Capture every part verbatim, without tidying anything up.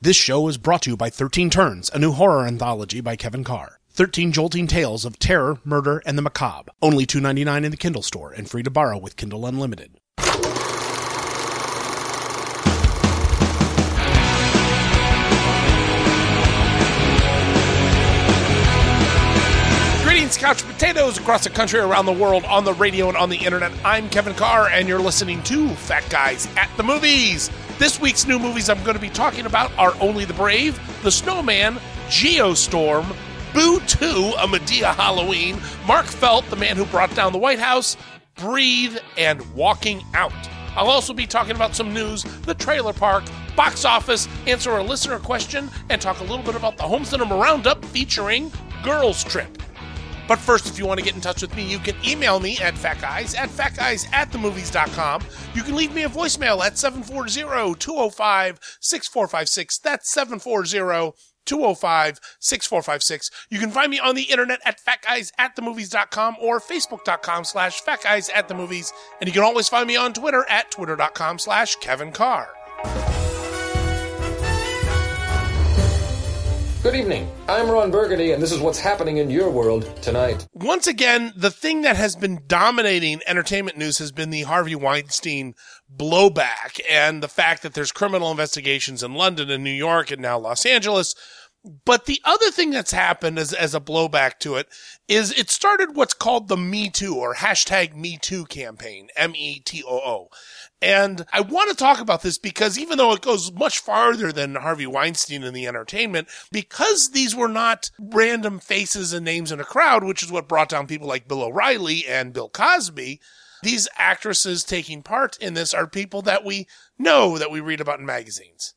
This show is brought to you by thirteen Turns, a new horror anthology by Kevin Carr. thirteen jolting tales of terror, murder, and the macabre. Only two dollars and ninety-nine cents in the Kindle store and free to borrow with Kindle Unlimited. Greetings, couch potatoes across the country, around the world, on the radio and on the internet. I'm Kevin Carr, and you're listening to Fat Guys at the Movies. This week's new movies I'm going to be talking about are Only the Brave, The Snowman, Geostorm, Boo two, A Madea Halloween, Mark Felt, The Man Who Brought Down the White House, Breathe, and Walking Out. I'll also be talking about some news, the trailer park, box office, answer a listener question, and talk a little bit about the Home Cinema Roundup featuring Girls Trip. But first, if you want to get in touch with me, you can email me at fatguys at fatguys at the movies dot com. You can leave me a voicemail at seven four zero, two oh five, six four five six. That's seven four zero, two oh five, six four five six. You can find me on the internet at fatguys at the movies dot com or facebook.com slash fatguys at the movies. And you can always find me on Twitter at twitter.com slash Kevin Carr. Good evening. I'm Ron Burgundy, and this is what's happening in your world tonight. Once again, the thing that has been dominating entertainment news has been the Harvey Weinstein blowback and the fact that there's criminal investigations in London and New York and now Los Angeles. But the other thing that's happened as, as a blowback to it is it started what's called the Me Too or hashtag Me Too campaign, M E T O O. And I want to talk about this because even though it goes much farther than Harvey Weinstein in the entertainment, because these were not random faces and names in a crowd, which is what brought down people like Bill O'Reilly and Bill Cosby, these actresses taking part in this are people that we know, that we read about in magazines.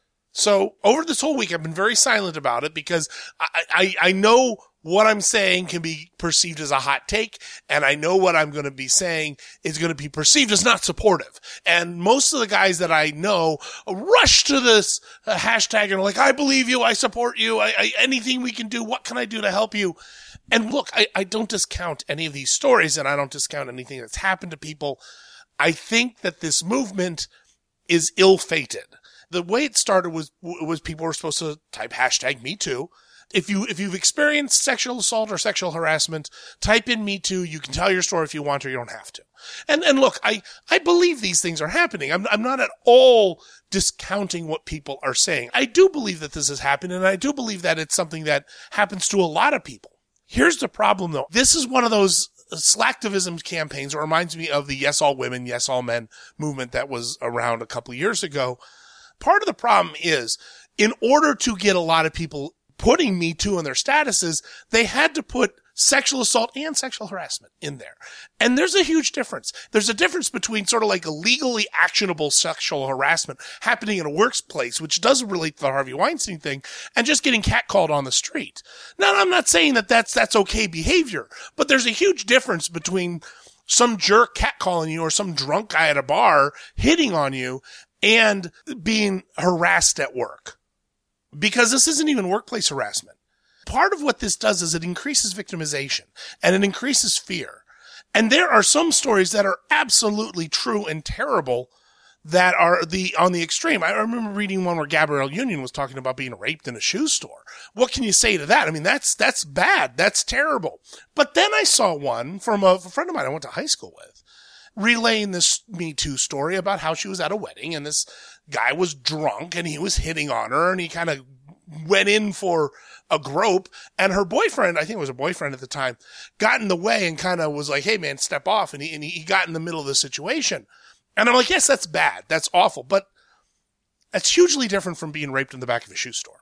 So over this whole week, I've been very silent about it because I, I, I know what I'm saying can be perceived as a hot take, and I know what I'm going to be saying is going to be perceived as not supportive. And most of the guys that I know rush to this uh, hashtag and are like, I believe you, I support you, I, I, anything we can do, what can I do to help you? And look, I, I don't discount any of these stories, and I don't discount anything that's happened to people. I think that this movement is ill-fated. The way it started was was people were supposed to type hashtag Me Too. If you if you've experienced sexual assault or sexual harassment, type in Me Too. You can tell your story if you want, or you don't have to. And and look, I I believe these things are happening. I'm I'm not at all discounting what people are saying. I do believe that this has happened, and I do believe that it's something that happens to a lot of people. Here's the problem, though. This is one of those slacktivism campaigns. It reminds me of the Yes All Women, Yes All Men movement that was around a couple of years ago. Part of the problem is, in order to get a lot of people putting Me Too in their statuses, they had to put sexual assault and sexual harassment in there. And there's a huge difference. There's a difference between sort of like a legally actionable sexual harassment happening in a workplace, which doesn't relate to the Harvey Weinstein thing, and just getting catcalled on the street. Now, I'm not saying that that's, that's okay behavior, but there's a huge difference between some jerk catcalling you or some drunk guy at a bar hitting on you and being harassed at work. Because this isn't even workplace harassment. Part of what this does is it increases victimization and it increases fear. And there are some stories that are absolutely true and terrible that are the on the extreme. I remember reading one where Gabrielle Union was talking about being raped in a shoe store. What can you say to that? I mean, that's that's bad. That's terrible. But then I saw one from a, a friend of mine I went to high school with, relaying this Me Too story about how she was at a wedding and this guy was drunk and he was hitting on her and he kind of went in for a grope, and her boyfriend, I think it was a boyfriend at the time, got in the way and kind of was like, hey man, step off. And he, and he got in the middle of the situation. And I'm like, yes, that's bad. That's awful. But that's hugely different from being raped in the back of a shoe store.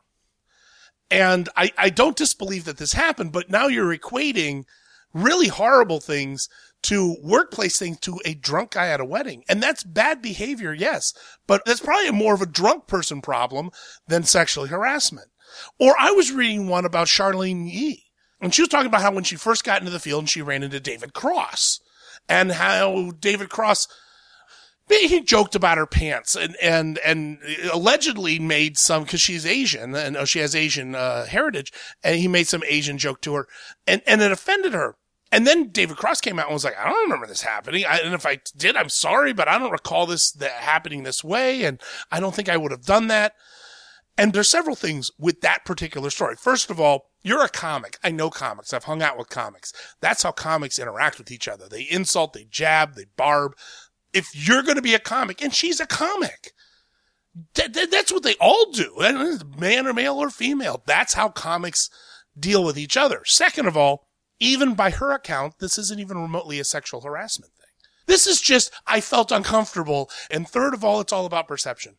And I, I don't disbelieve that this happened, but now you're equating really horrible things to workplace things to a drunk guy at a wedding. And that's bad behavior, yes. But that's probably more of a drunk person problem than sexual harassment. Or I was reading one about Charlene Yee. And she was talking about how when she first got into the field and she ran into David Cross. And how David Cross, he joked about her pants and, and, and allegedly made some, cause she's Asian and she has Asian, uh, heritage. And he made some Asian joke to her and, and it offended her. And then David Cross came out and was like, I don't remember this happening. I, and if I did, I'm sorry, but I don't recall this that happening this way. And I don't think I would have done that. And there's several things with that particular story. First of all, you're a comic. I know comics. I've hung out with comics. That's how comics interact with each other. They insult, they jab, they barb. If you're going to be a comic, and she's a comic, th- th- that's what they all do. Man or male or female. That's how comics deal with each other. Second of all, even by her account, this isn't even remotely a sexual harassment thing. This is just, I felt uncomfortable. And third of all, it's all about perception.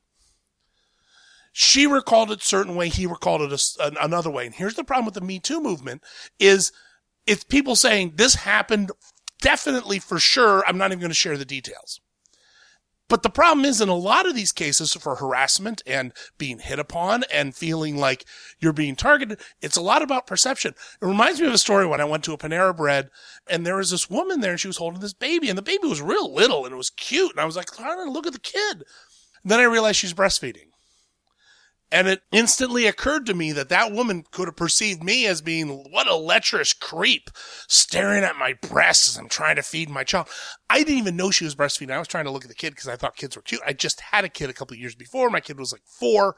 She recalled it a certain way, he recalled it a, an, another way. And here's the problem with the Me Too movement is it's people saying this happened definitely for sure. I'm not even going to share the details. But the problem is in a lot of these cases for harassment and being hit upon and feeling like you're being targeted, it's a lot about perception. It reminds me of a story when I went to a Panera Bread and there was this woman there and she was holding this baby and the baby was real little and it was cute. And I was like, oh, look at the kid. And then I realized she's breastfeeding. And it instantly occurred to me that that woman could have perceived me as being, what a lecherous creep, staring at my breasts as I'm trying to feed my child. I didn't even know she was breastfeeding. I was trying to look at the kid because I thought kids were cute. I just had a kid a couple of years before. My kid was like four.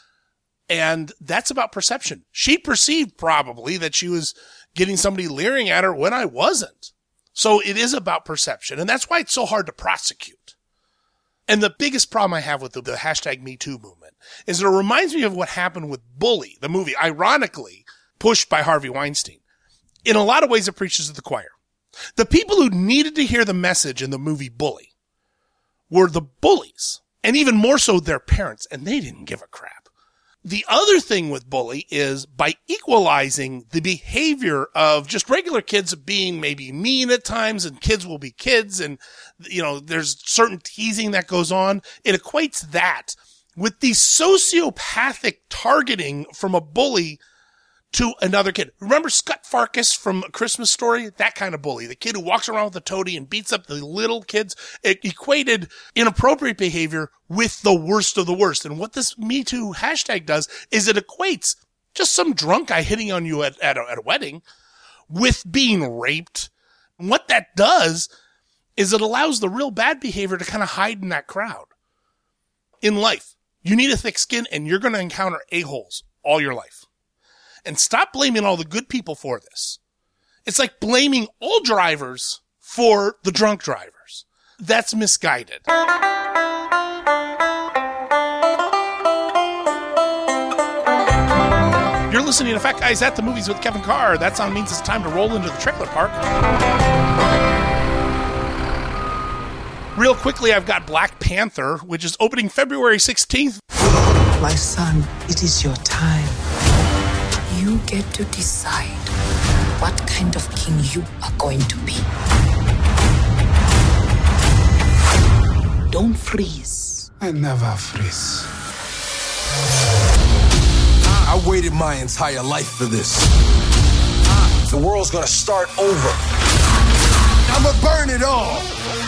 And that's about perception. She perceived probably that she was getting somebody leering at her when I wasn't. So it is about perception. And that's why it's so hard to prosecute. And the biggest problem I have with the, the hashtag Me Too movement is that it reminds me of what happened with Bully, the movie, ironically pushed by Harvey Weinstein. In a lot of ways, it preaches to the choir. The people who needed to hear the message in the movie Bully were the bullies, and even more so their parents, and they didn't give a crap. The other thing with Bully is by equalizing the behavior of just regular kids being maybe mean at times, and kids will be kids, and, you know, there's certain teasing that goes on. It equates that with the sociopathic targeting from a bully to another kid. Remember Scott Farkus from A Christmas Story? That kind of bully. The kid who walks around with a toady and beats up the little kids. It equated inappropriate behavior with the worst of the worst. And what this Me Too hashtag does is it equates just some drunk guy hitting on you at, at, a, at a wedding with being raped. And what that does is it allows the real bad behavior to kind of hide in that crowd. In life, you need a thick skin and you're going to encounter a-holes all your life. And stop blaming all the good people for this. It's like blaming all drivers for the drunk drivers. That's misguided. You're listening to Fat Guys at the Movies with Kevin Carr. That sound means it's time to roll into the trailer park. Real quickly, I've got Black Panther, which is opening February sixteenth. My son, it is your time. You get to decide what kind of king you are going to be. Don't freeze. I never freeze. I waited my entire life for this. The world's gonna start over. I'ma burn it all.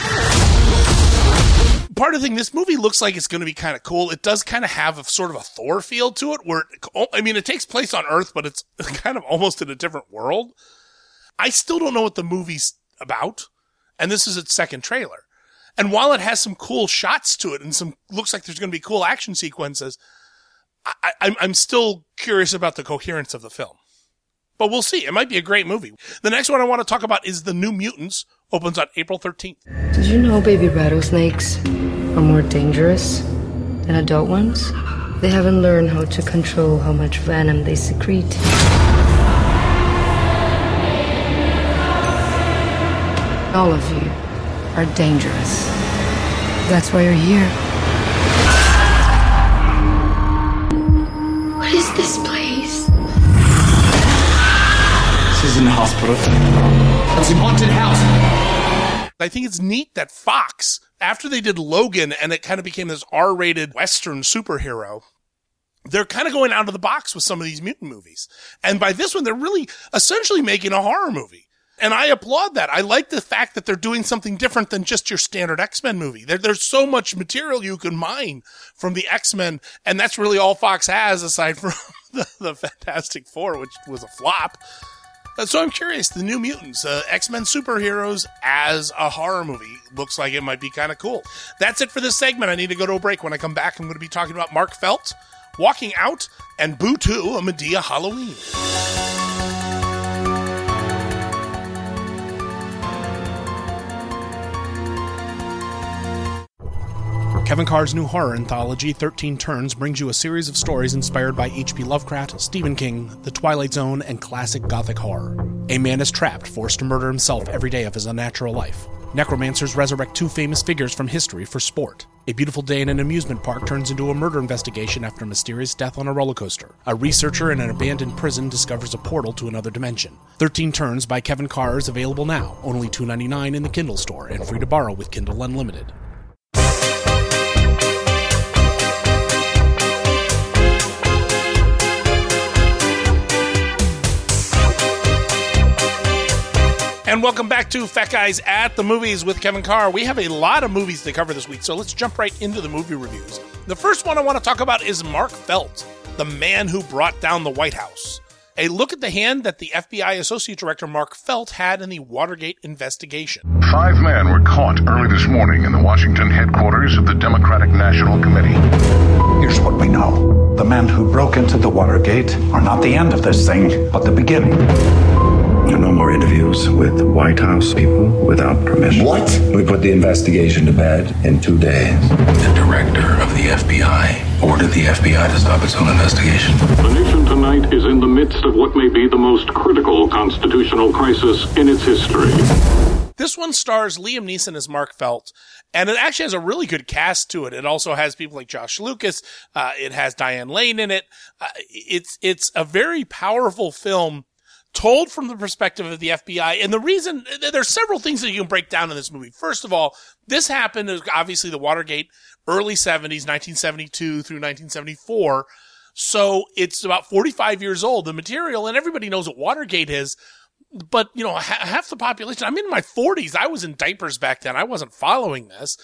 Part of the thing, this movie looks like it's going to be kind of cool. It does kind of have a sort of a Thor feel to it where, it, I mean, it takes place on Earth, but it's kind of almost in a different world. I still don't know what the movie's about. And this is its second trailer. And while it has some cool shots to it and some, looks like there's going to be cool action sequences, I, I, I'm still curious about the coherence of the film. But we'll see. It might be a great movie. The next one I want to talk about is The New Mutants. Opens on April thirteenth. Did you know baby rattlesnakes are more dangerous than adult ones? They haven't learned how to control how much venom they secrete. All of you are dangerous. That's why you're here. What is this place? She's in the hospital. It's a haunted house. I think it's neat that Fox, after they did Logan and it kind of became this R-rated Western superhero, they're kind of going out of the box with some of these mutant movies. And by this one, they're really essentially making a horror movie. And I applaud that. I like the fact that they're doing something different than just your standard X-Men movie. There, there's so much material you can mine from the X-Men, and that's really all Fox has aside from the, the Fantastic Four, which was a flop. So I'm curious, The New Mutants, uh, X-Men superheroes as a horror movie. Looks like it might be kind of cool. That's it for this segment. I need to go to a break. When I come back, I'm going to be talking about Mark Felt, Walking Out and Boo two, a Madea Halloween. Kevin Carr's new horror anthology, thirteen Turns, brings you a series of stories inspired by H P Lovecraft, Stephen King, The Twilight Zone, and classic gothic horror. A man is trapped, forced to murder himself every day of his unnatural life. Necromancers resurrect two famous figures from history for sport. A beautiful day in an amusement park turns into a murder investigation after a mysterious death on a roller coaster. A researcher in an abandoned prison discovers a portal to another dimension. thirteen Turns by Kevin Carr is available now, only two dollars and ninety-nine cents in the Kindle store, and free to borrow with Kindle Unlimited. And welcome back to Fat Guys at the Movies with Kevin Carr. We have a lot of movies to cover this week, so let's jump right into the movie reviews. The first one I want to talk about is Mark Felt, the man who brought down the White House. A look at the hand that the F B I Associate Director Mark Felt had in the Watergate investigation. Five men were caught early this morning in the Washington headquarters of the Democratic National Committee. Here's what we know. The men who broke into the Watergate are not the end of this thing, but the beginning. No more interviews with White House people without permission. What? We put the investigation to bed in two days. The director of the F B I ordered the F B I to stop its own investigation. The nation tonight is in the midst of what may be the most critical constitutional crisis in its history. This one stars Liam Neeson as Mark Felt, and it actually has a really good cast to it. It also has people like Josh Lucas. Uh, it has Diane Lane in it. Uh, it's it's a very powerful film, told from the perspective of the F B I. And the reason, there's several things that you can break down in this movie. First of all, this happened, obviously, the Watergate, early seventies, nineteen seventy-two through nineteen seventy-four. So it's about forty-five years old, the material, and everybody knows what Watergate is. But, you know, ha- half the population, I'm in my forties. I was in diapers back then. I wasn't following this.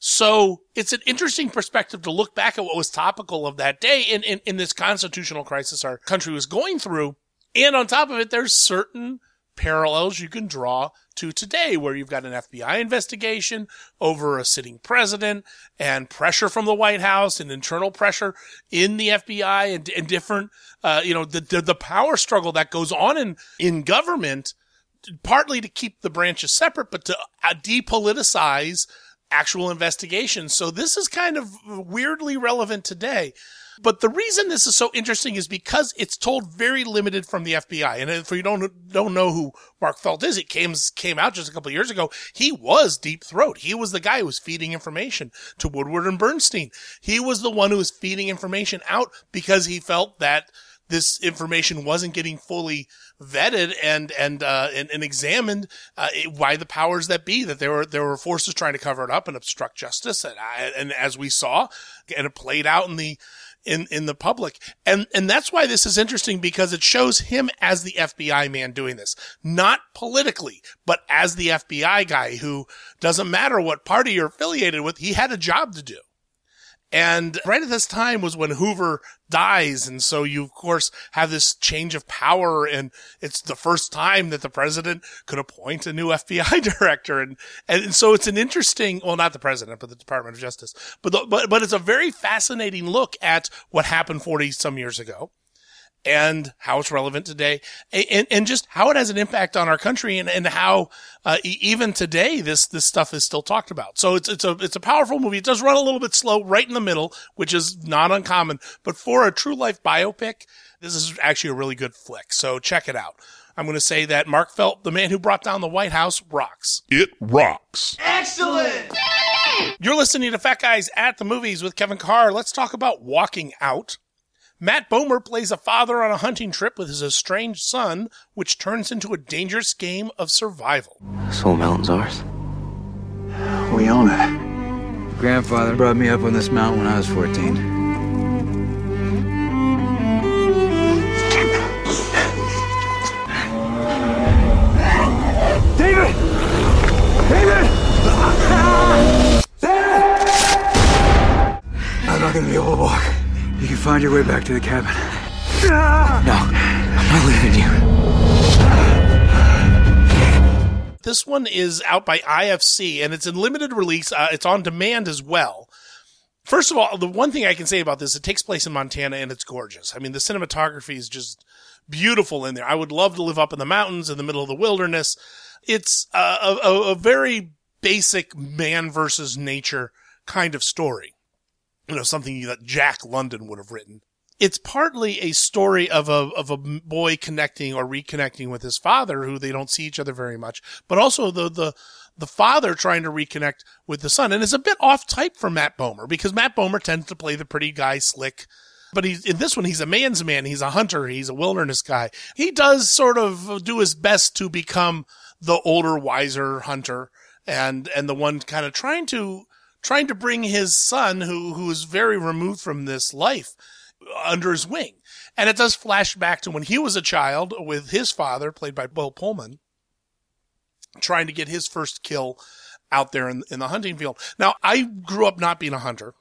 So it's an interesting perspective to look back at what was topical of that day in, in, in this constitutional crisis our country was going through. And on top of it, there's certain parallels you can draw to today, where you've got an F B I investigation over a sitting president and pressure from the White House and internal pressure in the F B I and, and different, uh, you know, the, the, the power struggle that goes on in, in government, partly to keep the branches separate, but to uh, depoliticize actual investigations. So this is kind of weirdly relevant today. But the reason this is so interesting is because it's told very limited from the F B I. And if you don't don't know who Mark Felt is, it came came out just a couple of years ago. He was Deep Throat. He was the guy who was feeding information to Woodward and Bernstein. He was the one who was feeding information out because he felt that this information wasn't getting fully vetted and and uh, and, and examined uh, by the powers that be. That there were there were forces trying to cover it up and obstruct justice. And, and as we saw, and it played out in the. in, in the public. And, and that's why this is interesting, because it shows him as the F B I man doing this, not politically, but as the F B I guy who doesn't matter what party you're affiliated with. He had a job to do. And right at this time was when Hoover dies. And so you, of course, have this change of power. And it's the first time that the president could appoint a new F B I director. And, and so it's an interesting, well, not the president, but the Department of Justice. But, the, but, but it's a very fascinating look at what happened forty some years ago and how it's relevant today, and, and just how it has an impact on our country, and, and how, uh, even today, this, this stuff is still talked about. So it's, it's a, it's a powerful movie. It does run a little bit slow right in the middle, which is not uncommon, but for a true life biopic, this is actually a really good flick. So check it out. I'm going to say that Mark Felt, the man who brought down the White House, rocks. It rocks. Excellent! You're listening to Fat Guys at the Movies with Kevin Carr. Let's talk about Walking Out. Matt Bomer plays a father on a hunting trip with his estranged son, which turns into a dangerous game of survival. Soul Mountain's ours. We own it. Grandfather brought me up on this mountain when I was fourteen. David! David! David! I'm not gonna be able to walk. You can find your way back to the cabin. No, I'm not leaving you. This one is out by I F C, and it's in limited release. Uh, it's on demand as well. First of all, the one thing I can say about this, it takes place in Montana and it's gorgeous. I mean, the cinematography is just beautiful in there. I would love to live up in the mountains in the middle of the wilderness. It's a, a, a very basic man versus nature kind of story. You know, something that Jack London would have written. It's partly a story of a of a boy connecting or reconnecting with his father, who they don't see each other very much, but also the the the father trying to reconnect with the son. And it's a bit off type for Matt Bomer, because Matt Bomer tends to play the pretty guy, slick. But he's, in this one, he's a man's man. He's a hunter. He's a wilderness guy. He does sort of do his best to become the older, wiser hunter, and and the one kind of trying to trying to bring his son, who who is very removed from this life, under his wing. And it does flash back to when he was a child with his father, played by Bill Pullman, trying to get his first kill out there in, in the hunting field. Now, I grew up not being a hunter,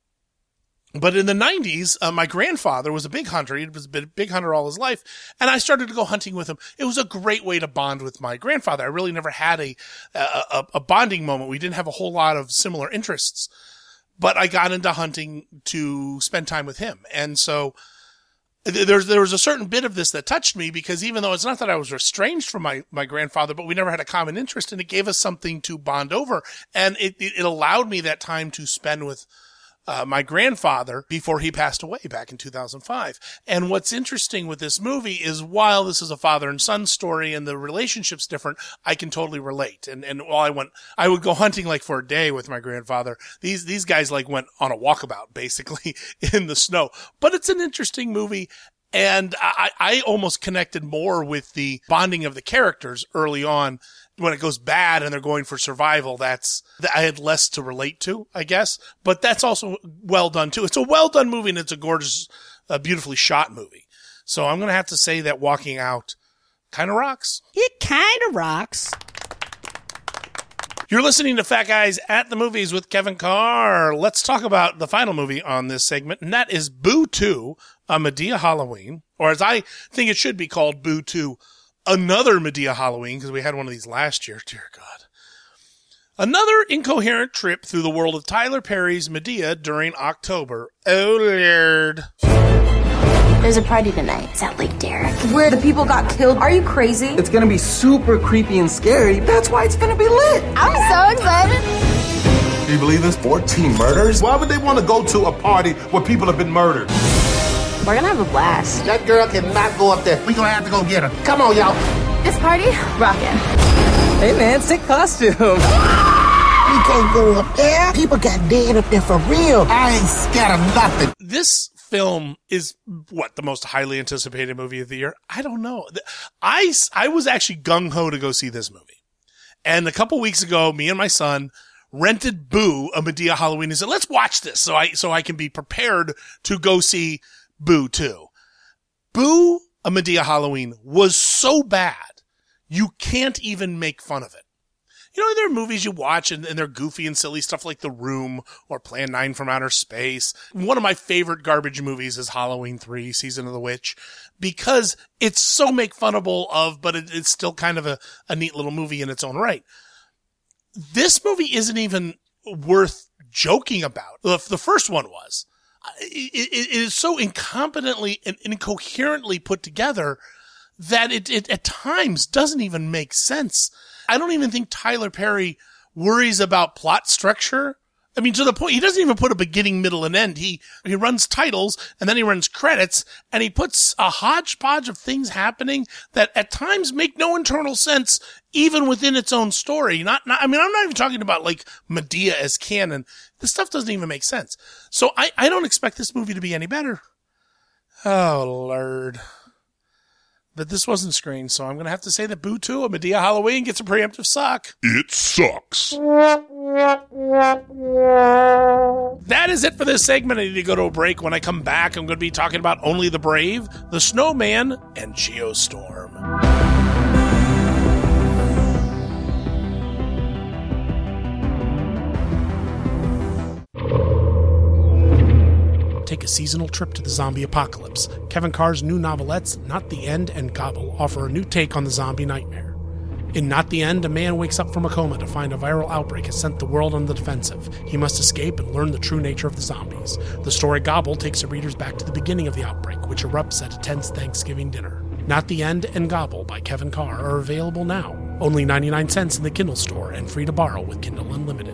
but in the nineties, uh, my grandfather was a big hunter. He was a big hunter all his life, and I started to go hunting with him. It was a great way to bond with my grandfather. I really never had a a, a bonding moment. We didn't have a whole lot of similar interests, but I got into hunting to spend time with him. And so there's, there was a certain bit of this that touched me, because even though it's not that I was estranged from my, my grandfather, but we never had a common interest, and it gave us something to bond over. And it, it, it allowed me that time to spend with Uh, my grandfather before he passed away back in two thousand five. And what's interesting with this movie is, while this is a father and son story and the relationship's different, I can totally relate. And, and while I went, I would go hunting like for a day with my grandfather. These, these guys like went on a walkabout basically in the snow, but it's an interesting movie. And I, I almost connected more with the bonding of the characters early on. When it goes bad and they're going for survival, that's, I had less to relate to, I guess. But that's also well done too. It's a well done movie, and it's a gorgeous, uh, beautifully shot movie. So I'm going to have to say that Walking Out kind of rocks. It kind of rocks. You're listening to Fat Guys at the Movies with Kevin Carr. Let's talk about the final movie on this segment, and that is Boo two, a Madea Halloween, or as I think it should be called, Boo two, Another Madea Halloween, because we had one of these last year. Dear God. Another incoherent trip through the world of Tyler Perry's Madea during October. Oh, Lord. There's a party tonight. It's at Lake Derrick, where the people got killed. Are you crazy? It's gonna be super creepy and scary. That's why it's gonna be lit. I'm so excited. Do you believe this? fourteen murders? Why would they want to go to a party where people have been murdered? We're gonna have a blast. That girl cannot go up there. We're gonna have to go get her. Come on, y'all. This party, rockin'. Hey, man, sick costume. We can't go up there. People got dead up there for real. I ain't scared of nothing. This film is, what, the most highly anticipated movie of the year? I don't know. I, I was actually gung-ho to go see this movie. And a couple weeks ago, me and my son rented Boo, a Madea Halloween, and said, let's watch this so I, so I can be prepared to go see Boo two. Boo, a Madea Halloween was so bad, you can't even make fun of it. You know, there are movies you watch and, and they're goofy and silly, stuff like The Room or Plan nine from Outer Space. One of my favorite garbage movies is Halloween three, Season of the Witch, because it's so make funnable of, but it, it's still kind of a, a neat little movie in its own right. This movie isn't even worth joking about. The, the first one was. It, it, it is so incompetently and incoherently put together that it, it at times doesn't even make sense. I don't even think Tyler Perry worries about plot structure. I mean, to the point, he doesn't even put a beginning, middle, and end. He, he runs titles, and then he runs credits, and he puts a hodgepodge of things happening that at times make no internal sense, even within its own story. Not, not, I mean, I'm not even talking about like Madea as canon. This stuff doesn't even make sense. So I, I don't expect this movie to be any better. Oh, Lord. But this wasn't screened, so I'm going to have to say that Boo two, a Madea Halloween, gets a preemptive suck. It sucks. That is it for this segment. I need to go to a break. When I come back, I'm going to be talking about Only the Brave, The Snowman, and Geostorm. Take a seasonal trip to the zombie apocalypse. Kevin Carr's new novelettes, Not the End and Gobble, offer a new take on the zombie nightmare. In Not the End, a man wakes up from a coma to find a viral outbreak has sent the world on the defensive. He must escape and learn the true nature of the zombies. The story Gobble takes the readers back to the beginning of the outbreak, which erupts at a tense Thanksgiving dinner. Not the End and Gobble by Kevin Carr are available now. Only ninety-nine cents in the Kindle store and free to borrow with Kindle Unlimited.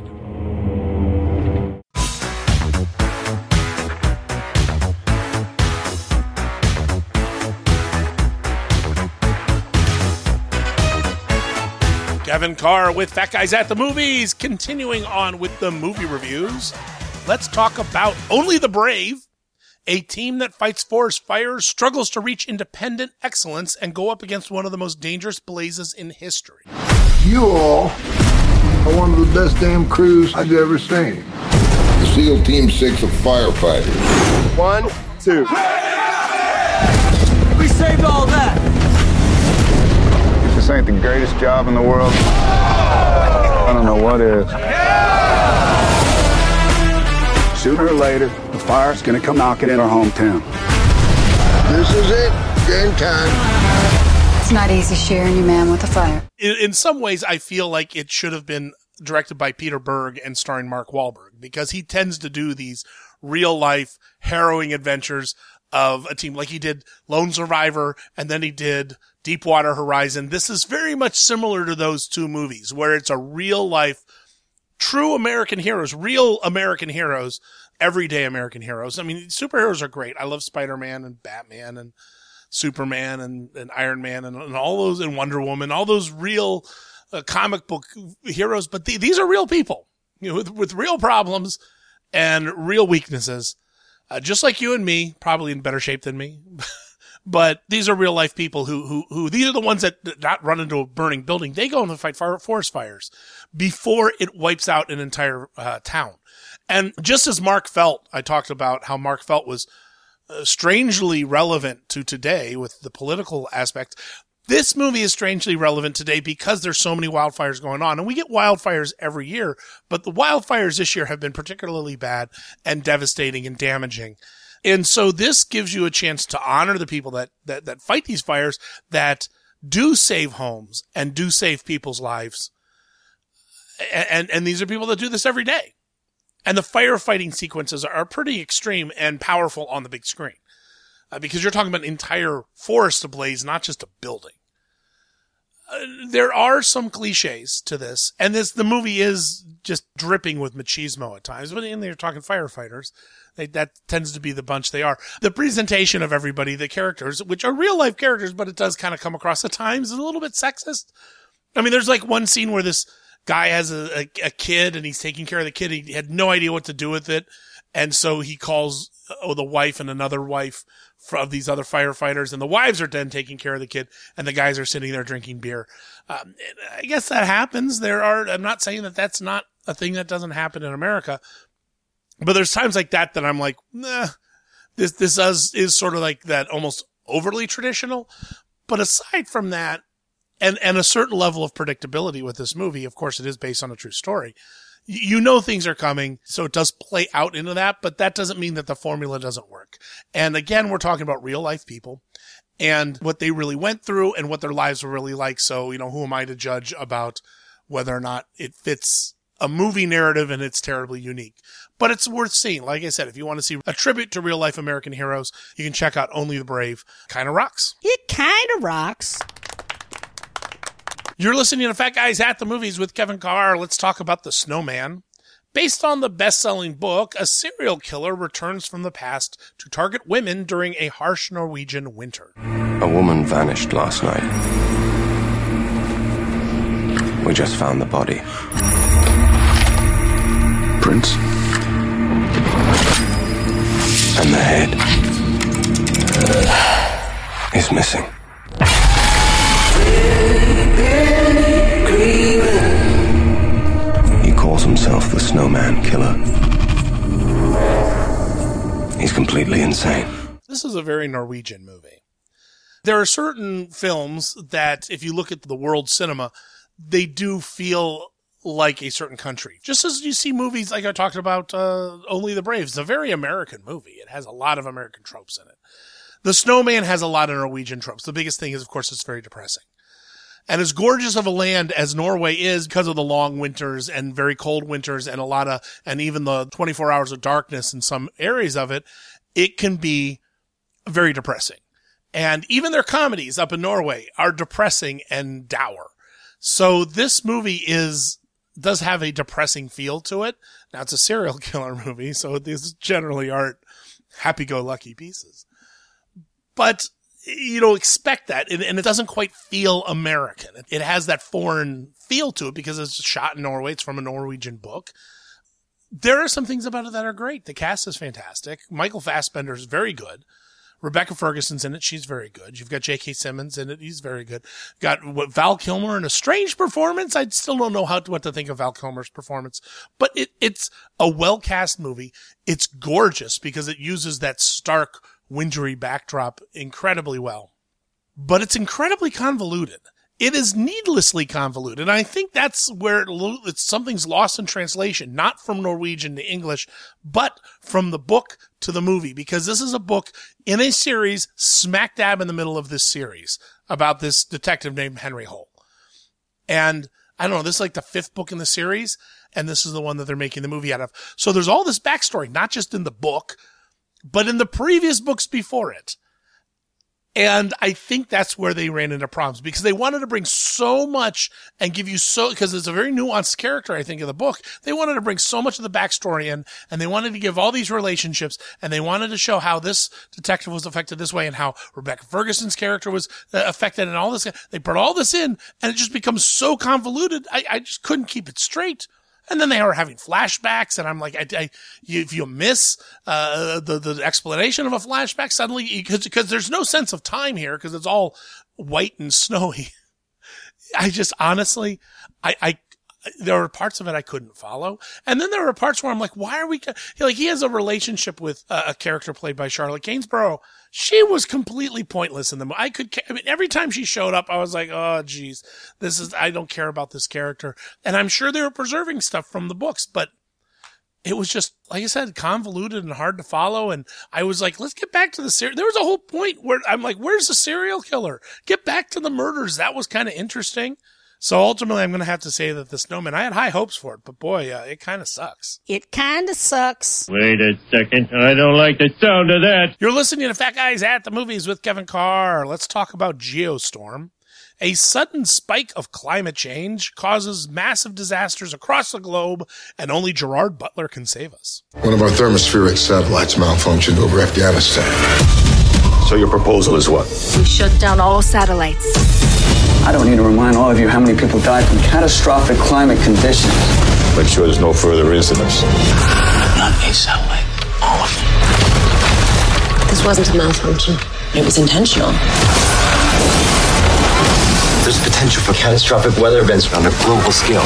Kevin Carr with Fat Guys at the Movies. Continuing on with the movie reviews, let's talk about Only the Brave, a team that fights forest fires, struggles to reach independent excellence, and go up against one of the most dangerous blazes in history. You all are one of the best damn crews I've ever seen. The SEAL Team six of firefighters. One, two. We saved all that. This ain't the greatest job in the world. I don't know what is. Sooner or later, the fire's gonna come knocking in our hometown. This is it. Game time. It's not easy sharing your man with a fire. In, in some ways, I feel like it should have been directed by Peter Berg and starring Mark Wahlberg, because he tends to do these real-life, harrowing adventures of a team. Like he did Lone Survivor, and then he did Deepwater Horizon. This is very much similar to those two movies, where it's a real-life, true American heroes, real American heroes, everyday American heroes. I mean, superheroes are great. I love Spider-Man and Batman and Superman and, and Iron Man and, and all those, and Wonder Woman, all those real uh, comic book heroes. But the, these are real people, you know, with, with real problems and real weaknesses, uh, just like you and me, probably in better shape than me. But these are real life people who, who, who, these are the ones that not run into a burning building. They go and fight fire, forest fires before it wipes out an entire uh, town. And just as Mark Felt, I talked about how Mark Felt was uh, strangely relevant to today with the political aspect. This movie is strangely relevant today because there's so many wildfires going on, and we get wildfires every year, but the wildfires this year have been particularly bad and devastating and damaging. And so this gives you a chance to honor the people that, that, that fight these fires, that do save homes and do save people's lives. And, and, and these are people that do this every day. And the firefighting sequences are pretty extreme and powerful on the big screen. Uh, because you're talking about an entire forest ablaze, not just a building. Uh, there are some cliches to this, and this, the movie is just dripping with machismo at times, but and they're talking firefighters. They, that tends to be the bunch they are. The presentation of everybody, the characters, which are real life characters, but it does kind of come across at times as a little bit sexist. I mean, there's like one scene where this guy has a, a, a kid and he's taking care of the kid. He had no idea what to do with it. And so he calls oh, the wife and another wife of these other firefighters, and the wives are then taking care of the kid, and the guys are sitting there drinking beer. Um, I guess that happens. There are, I'm not saying that that's not a thing that doesn't happen in America, but there's times like that that I'm like, nah, this, this is, is sort of like that almost overly traditional. But aside from that, and, and a certain level of predictability with this movie, of course it is based on a true story. You know things are coming, so it does play out into that, but that doesn't mean that the formula doesn't work. And again, we're talking about real life people and what they really went through and what their lives were really like. So, you know, who am I to judge about whether or not it fits a movie narrative and it's terribly unique? But it's worth seeing. Like I said, if you want to see a tribute to real life American heroes, you can check out Only the Brave. Kinda rocks. It kinda rocks. You're listening to Fat Guys at the Movies with Kevin Carr. Let's talk about The Snowman. Based on the best-selling book, a serial killer returns from the past to target women during a harsh Norwegian winter. A woman vanished last night. We just found the body. Prince? And the head is missing. He calls himself the Snowman Killer. He's completely insane. This is a very Norwegian movie. There are certain films that, if you look at the world cinema, they do feel like a certain country. Just as you see movies like I talked about, uh, Only the Brave. It's a very American movie. It has a lot of American tropes in it. The Snowman has a lot of Norwegian tropes. The biggest thing is, of course, it's very depressing. And as gorgeous of a land as Norway is because of the long winters and very cold winters and a lot of, and even the twenty-four hours of darkness in some areas of it, it can be very depressing. And even their comedies up in Norway are depressing and dour. So this movie is, does have a depressing feel to it. Now it's a serial killer movie, so these generally aren't happy-go-lucky pieces. But you don't expect that, and, and it doesn't quite feel American. It, it has that foreign feel to it because it's shot in Norway. It's from a Norwegian book. There are some things about it that are great. The cast is fantastic. Michael Fassbender is very good. Rebecca Ferguson's in it. She's very good. You've got J K. Simmons in it. He's very good. Got what, Val Kilmer in a strange performance. I still don't know how to, what to think of Val Kilmer's performance, but it, it's a well-cast movie. It's gorgeous because it uses that stark, wintry backdrop incredibly well, but it's incredibly convoluted. It is needlessly convoluted. And I think that's where it, it's, something's lost in translation, not from Norwegian to English, but from the book to the movie, because this is a book in a series smack dab in the middle of this series about this detective named Henry Hole. And I don't know, this is like the fifth book in the series, and this is the one that they're making the movie out of. So there's all this backstory, not just in the book, but in the previous books before it. And I think that's where they ran into problems because they wanted to bring so much and give you so, because it's a very nuanced character, I think, in the book. They wanted to bring so much of the backstory in, and they wanted to give all these relationships, and they wanted to show how this detective was affected this way and how Rebecca Ferguson's character was affected and all this. They brought all this in, and it just becomes so convoluted. I, I just couldn't keep it straight. And then they are having flashbacks, and I'm like, I, I, if you miss uh, the the explanation of a flashback suddenly, because because there's no sense of time here, because it's all white and snowy. I just honestly, I, I there were parts of it I couldn't follow, and then there were parts where I'm like, why are we like? He has a relationship with a, a character played by Charlotte Gainsborough. She was completely pointless in the movie. I could, I mean, every time she showed up, I was like, oh, geez, this is, I don't care about this character. And I'm sure they were preserving stuff from the books, but it was just, like I said, convoluted and hard to follow. And I was like, let's get back to the serial. There was a whole point where I'm like, where's the serial killer? Get back to the murders. That was kind of interesting. So ultimately, I'm going to have to say that The Snowman, I had high hopes for it, but boy, uh, it kind of sucks. It kind of sucks. Wait a second. I don't like the sound of that. You're listening to Fat Guys at the Movies with Kevin Carr. Let's talk about Geostorm. A sudden spike of climate change causes massive disasters across the globe, and only Gerard Butler can save us. One of our thermospheric satellites malfunctioned over Afghanistan. So your proposal is what? We shut down all satellites. I don't need to remind all of you how many people died from catastrophic climate conditions. Make sure there's no further incidents. Not a satellite, all of them. This wasn't a malfunction. It was intentional. There's potential for catastrophic weather events on a global scale.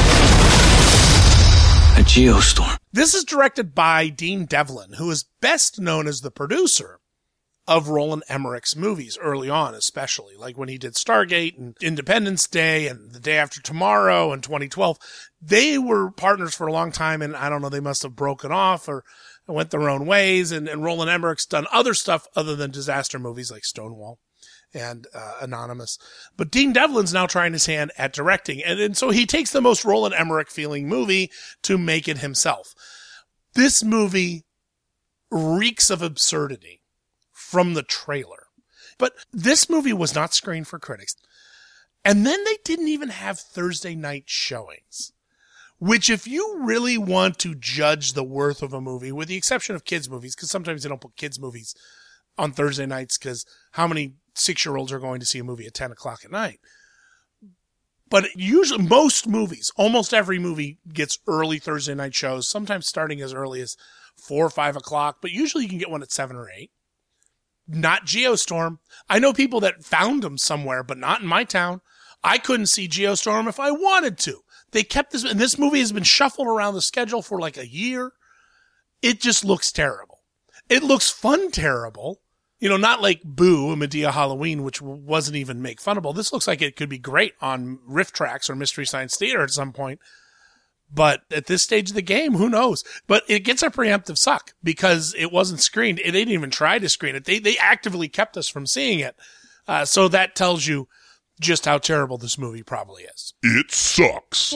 A geostorm. This is directed by Dean Devlin, who is best known as the producer of Roland Emmerich's movies early on, especially like when he did Stargate and Independence Day and The Day After Tomorrow and twenty twelve. They were partners for a long time, and I don't know, they must have broken off or went their own ways. And, and Roland Emmerich's done other stuff other than disaster movies like Stonewall and uh, Anonymous. But Dean Devlin's now trying his hand at directing. And, and so he takes the most Roland Emmerich feeling movie to make it himself. This movie reeks of absurdity from the trailer. But this movie was not screened for critics. And then they didn't even have Thursday night showings, which if you really want to judge the worth of a movie, with the exception of kids movies, because sometimes they don't put kids movies on Thursday nights because how many six-year-olds are going to see a movie at ten o'clock at night? But usually most movies, almost every movie gets early Thursday night shows, sometimes starting as early as four or five o'clock, but usually you can get one at seven or eight. Not Geostorm. I know people that found them somewhere, but not in my town. I couldn't see Geostorm if I wanted to. They kept this, and this movie has been shuffled around the schedule for like a year. It just looks terrible. It looks fun terrible. You know, not like Boo, Medea Halloween, which wasn't even make funnable. This looks like it could be great on Riff Tracks or Mystery Science Theater at some point. But at this stage of the game, who knows? But it gets a preemptive suck because it wasn't screened. It didn't even try to screen it. They they actively kept us from seeing it. Uh, so that tells you just how terrible this movie probably is. It sucks.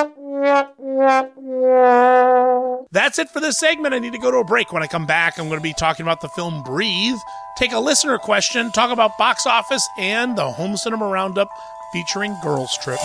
That's it for this segment. I need to go to a break. When I come back, I'm going to be talking about the film Breathe, take a listener question, talk about box office, and the Home Cinema Roundup featuring Girls Trip.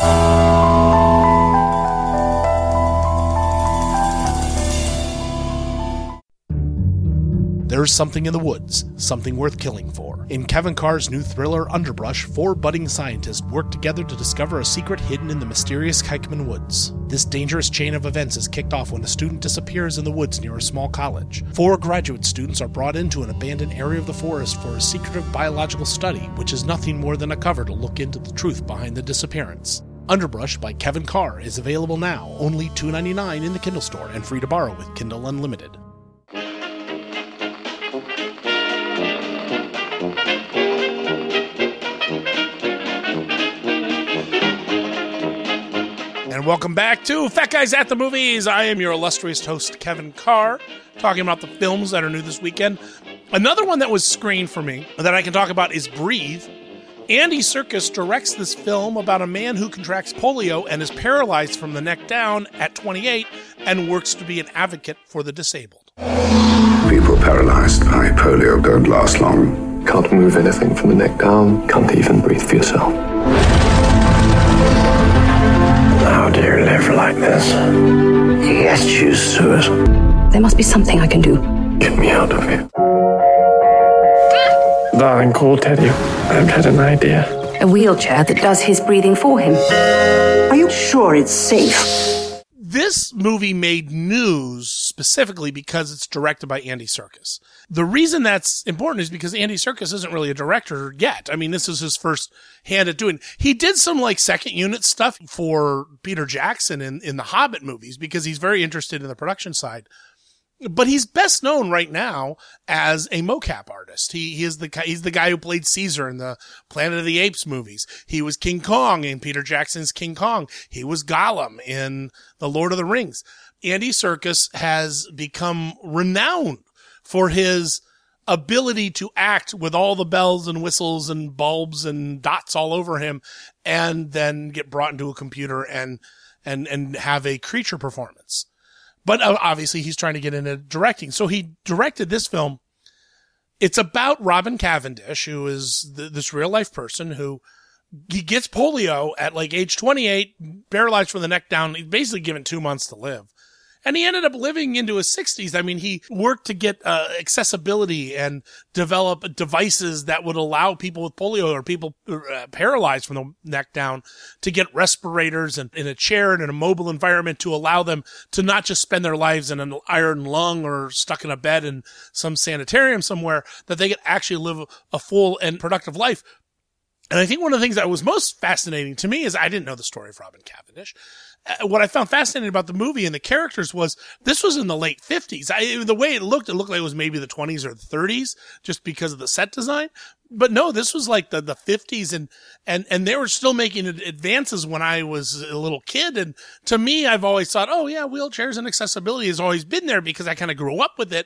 There's something in the woods, something worth killing for. In Kevin Carr's new thriller Underbrush, four budding scientists work together to discover a secret hidden in the mysterious Kikeman Woods. This dangerous chain of events is kicked off when a student disappears in the woods near a small college. Four graduate students are brought into an abandoned area of the forest for a secretive biological study, which is nothing more than a cover to look into the truth behind the disappearance. Underbrush by Kevin Carr is available now, only two dollars and ninety-nine cents in the Kindle store and free to borrow with Kindle Unlimited. And welcome back to Fat Guys at the Movies. I am your illustrious host, Kevin Carr, talking about the films that are new this weekend. Another one that was screened for me that I can talk about is Breathe. Andy Serkis directs this film about a man who contracts polio and is paralyzed from the neck down at twenty-eight and works to be an advocate for the disabled. People paralyzed by polio don't last long. Can't move anything from the neck down, can't even breathe for yourself. How do you live like this? You guys choose suicide. There must be something I can do. Get me out of here. Darling, call Teddy. I've had an idea. A wheelchair that does his breathing for him. Are you sure it's safe? This movie made news specifically because it's directed by Andy Serkis. The reason that's important is because Andy Serkis isn't really a director yet. I mean, this is his first hand at doing. He did some like second unit stuff for Peter Jackson in, in the Hobbit movies because he's very interested in the production side. But he's best known right now as a mocap artist. He, he is the, he's the guy who played Caesar in the Planet of the Apes movies. He was King Kong in Peter Jackson's King Kong. He was Gollum in The Lord of the Rings. Andy Serkis has become renowned for his ability to act with all the bells and whistles and bulbs and dots all over him and then get brought into a computer and, and, and have a creature performance. But obviously he's trying to get into directing. So he directed this film. It's about Robin Cavendish, who is th- this real life person who he gets polio at like age twenty-eight, paralyzed from the neck down. He's basically given two months to live. And he ended up living into his sixties. I mean, he worked to get uh, accessibility and develop devices that would allow people with polio or people uh, paralyzed from the neck down to get respirators and in a chair and in a mobile environment to allow them to not just spend their lives in an iron lung or stuck in a bed in some sanitarium somewhere, that they could actually live a full and productive life. And I think one of the things that was most fascinating to me is I didn't know the story of Robin Cavendish. Uh, what I found fascinating about the movie and the characters was this was in the late fifties. I, the way it looked, it looked like it was maybe the twenties or the thirties just because of the set design. But no, this was like the, the fifties and, and, and they were still making advances when I was a little kid. And to me, I've always thought, oh yeah, wheelchairs and accessibility has always been there because I kind of grew up with it.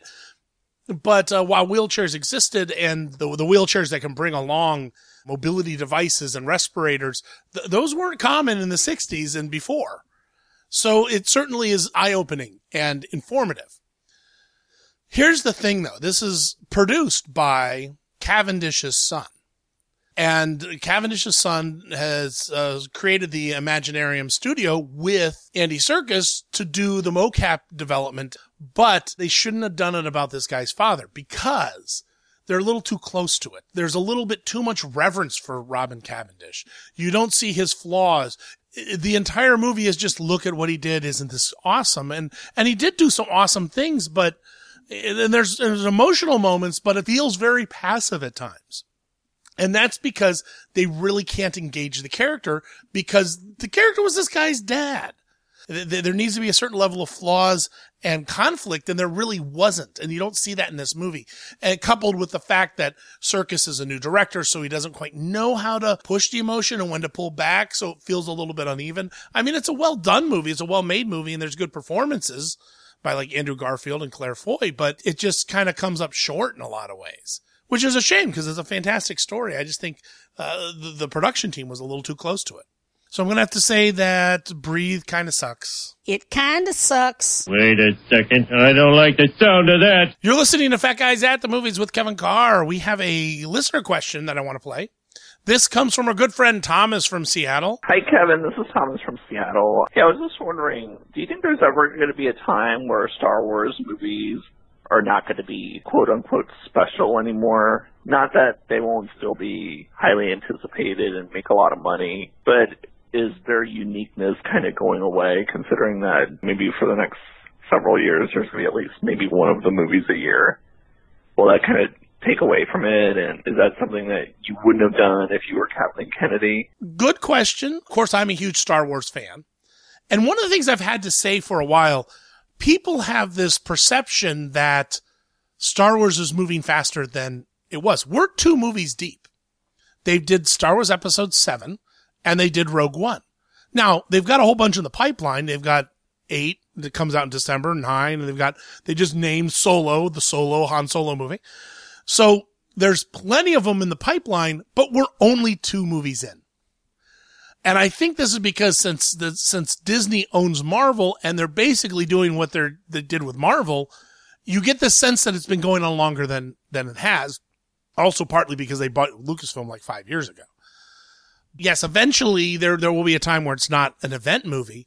But uh, while wheelchairs existed and the, the wheelchairs that can bring along mobility devices and respirators, th- those weren't common in the sixties and before. So it certainly is eye-opening and informative. Here's the thing, though. This is produced by Cavendish's son. And Cavendish's son has uh, created the Imaginarium studio with Andy Serkis to do the mocap development, but they shouldn't have done it about this guy's father because they're a little too close to it. There's a little bit too much reverence for Robin Cavendish. You don't see his flaws. The entire movie is just look at what he did. Isn't this awesome? And, and he did do some awesome things, but and there's, there's emotional moments, but it feels very passive at times. And that's because they really can't engage the character because the character was this guy's dad. There needs to be a certain level of flaws and conflict, and there really wasn't. And you don't see that in this movie. And coupled with the fact that Serkis is a new director, so he doesn't quite know how to push the emotion and when to pull back, so it feels a little bit uneven. I mean, it's a well-done movie. It's a well-made movie, and there's good performances by like Andrew Garfield and Claire Foy, but it just kind of comes up short in a lot of ways, which is a shame because it's a fantastic story. I just think uh, the, the production team was a little too close to it. So I'm going to have to say that Breathe kind of sucks. It kind of sucks. Wait a second. I don't like the sound of that. You're listening to Fat Guys at the Movies with Kevin Carr. We have a listener question that I want to play. This comes from our good friend Thomas from Seattle. Hi, Kevin. This is Thomas from Seattle. Yeah, I was just wondering, do you think there's ever going to be a time where Star Wars movies are not going to be quote-unquote special anymore? Not that they won't still be highly anticipated and make a lot of money, but is their uniqueness kind of going away, considering that maybe for the next several years there's going to be at least maybe one of the movies a year? Will that kind of take away from it, and is that something that you wouldn't have done if you were Kathleen Kennedy? Good question. Of course, I'm a huge Star Wars fan. And one of the things I've had to say for a while, people have this perception that Star Wars is moving faster than it was. We're two movies deep. They did Star Wars Episode seven, and they did Rogue One. Now, they've got a whole bunch in the pipeline. They've got eight that comes out in December, nine, and they've got, they just named Solo, the Solo, Han Solo movie. So there's plenty of them in the pipeline, but we're only two movies in. And I think this is because since the, since Disney owns Marvel and they're basically doing what they're, they did with Marvel, you get the sense that it's been going on longer than, than it has. Also partly because they bought Lucasfilm like five years ago. Yes, eventually there, there will be a time where it's not an event movie,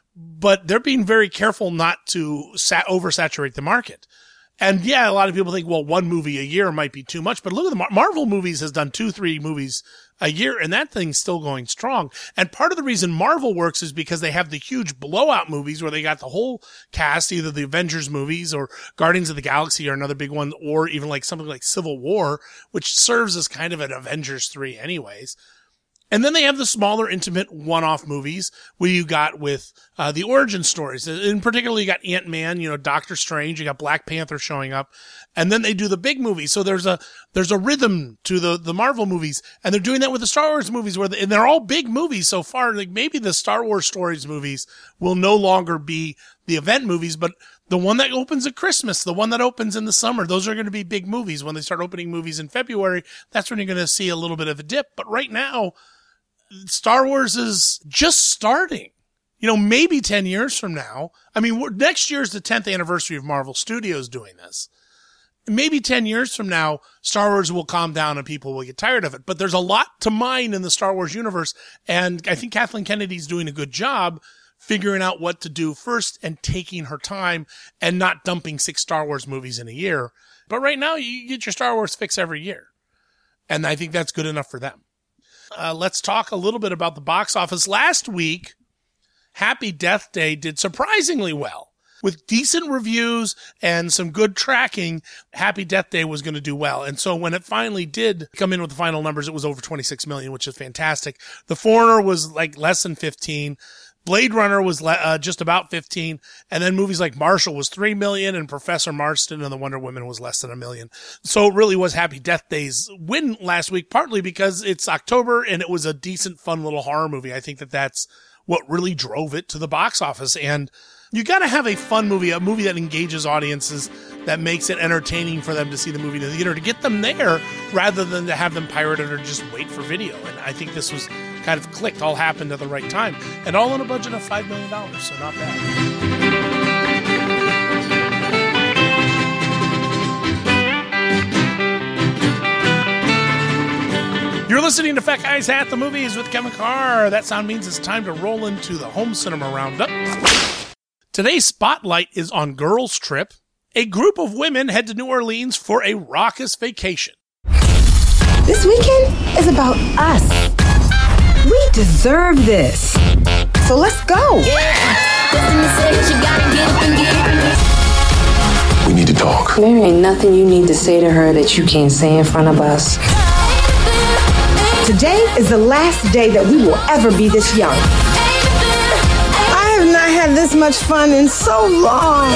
but they're being very careful not to sat, oversaturate the market. And yeah, a lot of people think, well, one movie a year might be too much, but look at the Mar- Marvel movies has done two, three movies a year, and that thing's still going strong. And part of the reason Marvel works is because they have the huge blowout movies where they got the whole cast, either the Avengers movies or Guardians of the Galaxy or another big one, or even like something like Civil War, which serves as kind of an Avengers three anyways. And then they have the smaller, intimate, one-off movies where you got with uh the origin stories. In particular, you got Ant-Man, you know, Doctor Strange, you got Black Panther showing up, and then they do the big movies. So there's a there's a rhythm to the the Marvel movies, and they're doing that with the Star Wars movies, where the, and they're all big movies so far. Like maybe the Star Wars Stories movies will no longer be the event movies, but the one that opens at Christmas, the one that opens in the summer, those are going to be big movies. When they start opening movies in February, that's when you're going to see a little bit of a dip. But right now, Star Wars is just starting. You know, maybe ten years from now. I mean, next year is the tenth anniversary of Marvel Studios doing this. Maybe ten years from now, Star Wars will calm down and people will get tired of it. But there's a lot to mine in the Star Wars universe. And I think Kathleen Kennedy's doing a good job figuring out what to do first and taking her time and not dumping six Star Wars movies in a year. But right now, you get your Star Wars fix every year. And I think that's good enough for them. Uh, let's talk a little bit about the box office. Last week, Happy Death Day did surprisingly well. With decent reviews and some good tracking, Happy Death Day was going to do well. And so when it finally did come in with the final numbers, it was over twenty-six million, which is fantastic. The Foreigner was like less than fifteen. Blade Runner was uh, just about fifteen, and then movies like Marshall was three million, and Professor Marston and the Wonder Woman was less than a million. So it really was Happy Death Day's win last week, partly because it's October and it was a decent, fun little horror movie. I think that that's what really drove it to the box office. And you got to have a fun movie, a movie that engages audiences, that makes it entertaining for them to see the movie in the theater, to get them there rather than to have them pirate it or just wait for video. And I think this was kind of clicked, all happened at the right time, and all on a budget of five million dollars, so not bad. You're listening to Fat Guys at the Movies with Kevin Carr. That sound means it's time to roll into the home cinema roundup. Today's spotlight is on Girls Trip. A group of women head to New Orleans for a raucous vacation. This weekend is about us. We deserve this. So let's go. We need to talk. There ain't nothing you need to say to her that you can't say in front of us. Today is the last day that we will ever be this young. I have not had this much fun in so long.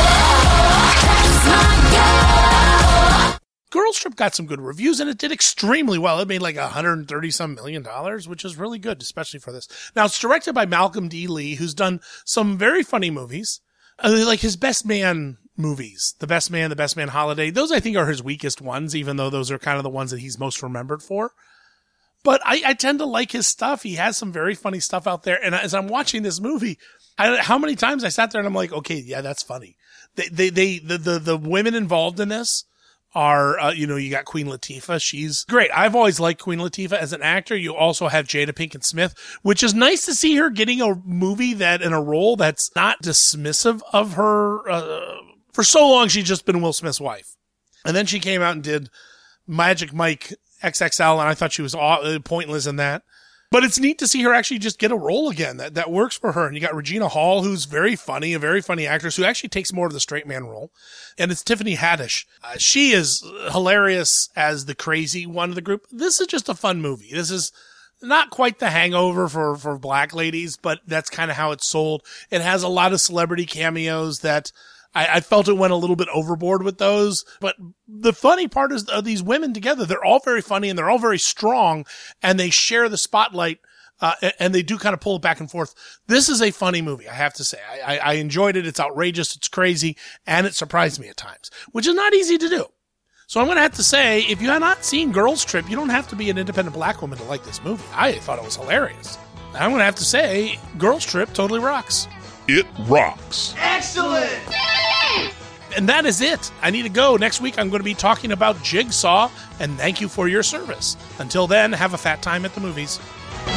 Girls Trip got some good reviews, and it did extremely well. It made like one hundred thirty some million dollars, which is really good, especially for this. Now, it's directed by Malcolm D. Lee, who's done some very funny movies. Uh, like his Best Man movies. The Best Man, The Best Man Holiday. Those, I think, are his weakest ones, even though those are kind of the ones that he's most remembered for. But I, I tend to like his stuff. He has some very funny stuff out there. And as I'm watching this movie, I, how many times I sat there and I'm like, okay, yeah, that's funny. They, they, they, the, the, the women involved in this are, uh, you know, you got Queen Latifah. She's great. I've always liked Queen Latifah as an actor. You also have Jada Pinkett Smith, which is nice to see her getting a movie that in a role that's not dismissive of her. Uh, for so long, she's just been Will Smith's wife. And then she came out and did Magic Mike X X L, and I thought she was aw- pointless in that. But it's neat to see her actually just get a role again that, that works for her. And you got Regina Hall, who's very funny, a very funny actress who actually takes more of the straight man role. And it's Tiffany Haddish. Uh, she is hilarious as the crazy one of the group. This is just a fun movie. This is not quite The Hangover for, for black ladies, but that's kind of how it's sold. It has a lot of celebrity cameos that I, I felt it went a little bit overboard with those. But the funny part is uh, these women together, they're all very funny and they're all very strong and they share the spotlight, uh, and they do kind of pull it back and forth. This is a funny movie, I have to say. I, I, I enjoyed it. It's outrageous. It's crazy. And it surprised me at times, which is not easy to do. So I'm going to have to say, if you have not seen Girls Trip, you don't have to be an independent black woman to like this movie. I thought it was hilarious. I'm going to have to say, Girls Trip totally rocks. It rocks. Excellent! And that is it. I need to go. Next week, I'm going to be talking about Jigsaw, and thank you for your service. Until then, have a fat time at the movies.